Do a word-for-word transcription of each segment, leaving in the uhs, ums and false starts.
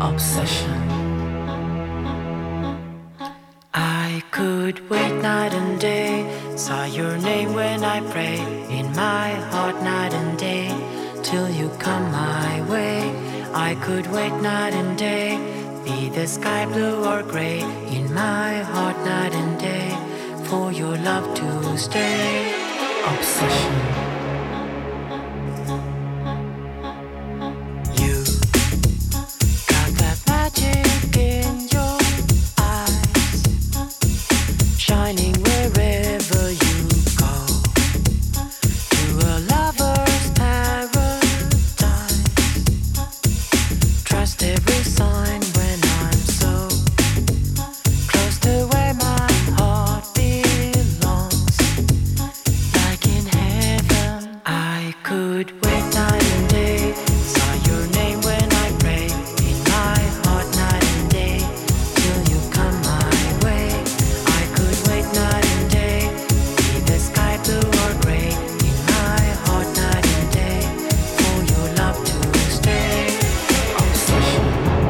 obsession. I could wait night and day, saw your name when I pray, in my heart night and day, till you come my way. I could wait night and day, be the sky blue or gray, in my heart night and day, for your love to stay. Obsession. Shining wherever you go, to a lover's paradise. Trust every sign when I'm so close to where my heart belongs. Like in heaven, I could wait night and day, saw your name when I pray, in my heart night and day, till you come my way. Wait night and day, be the sky blue or gray, in my heart night and day, for your love to stay. Obsession.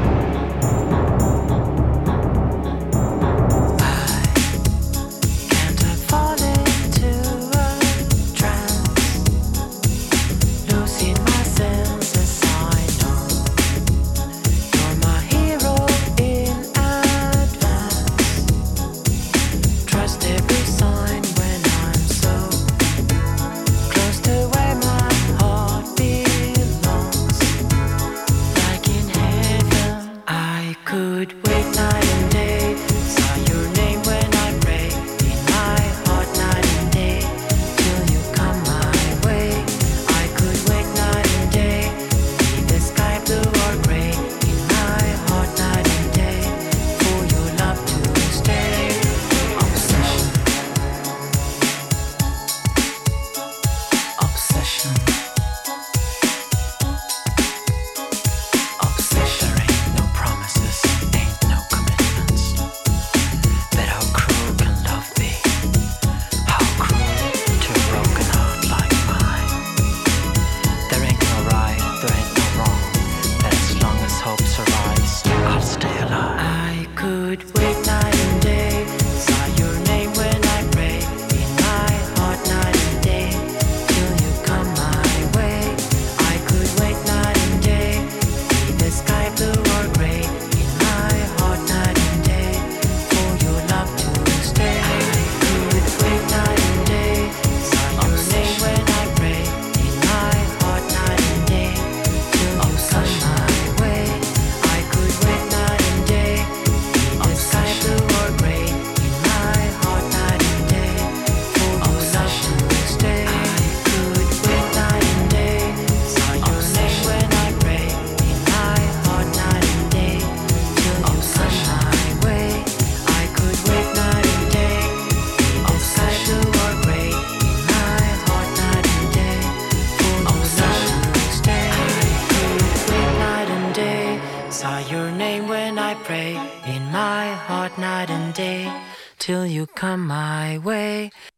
I can't I fall into a trance, losing my senses. I know you're my hero in advance. Trust every sign when I'm so close to where my heart belongs. Like in heaven, I could wait night and day, saw your name when I pray, in my heart night and day, till you come my way. I could wait night and day, be the sky blue or gray, in my heart night and day, for your love to stay. Obsession. Obsession. Obsession. There ain't no promises, ain't no commitments. But how cruel can love be? How cruel to a broken heart like mine. There ain't no right, there ain't no wrong, but as long as hope survives, I'll stay alive. I could wait night and day, saw your name when I pray, in my heart night and day, till you come my way. I could wait night and day, be the sky blue or gray, in my heart night and day, for your love to stay. I could wait night and day, saw your name when I pray, in my heart night and day, till you come my way. I could wait night and day, be the sky blue or gray, in my heart night and day, for your love to stay. I could wait night and day, saw your name when I pray, in my heart night and day, till you come my way. I could wait night and day, be the sky blue or gray, in my heart night and day, for your love to stay. I could wait night and day, saw your name when I pray, in my heart night and day, till you come my way.